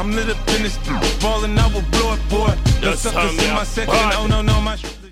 I'm lit up in this ballin', I will blow it, boy. No suckers in my second, oh no, my